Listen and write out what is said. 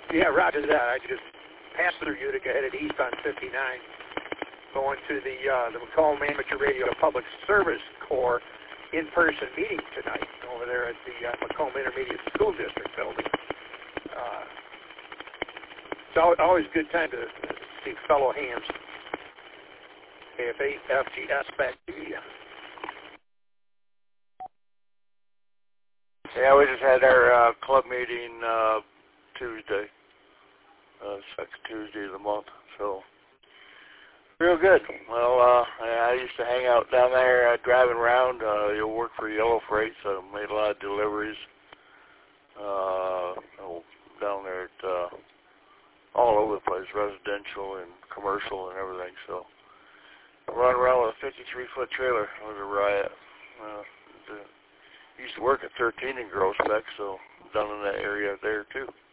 Yeah, roger that. I just passed through Utica, headed east on 59, going to the Macomb Amateur Radio Public Service Corps in-person meeting tonight over there at the Macomb Intermediate School District building. It's always a good time to see fellow hams. KFA-FGS back to you. Yeah, we just had our club meeting Tuesday, second Tuesday of the month, so real good. Well, I used to hang out down there driving around. You'll work for Yellow Freight, so I made a lot of deliveries down there at all over the place, residential and commercial and everything. So I run around with a 53-foot trailer. It was a riot. Used to work at 13 in Groesbeck, so down in that area there too.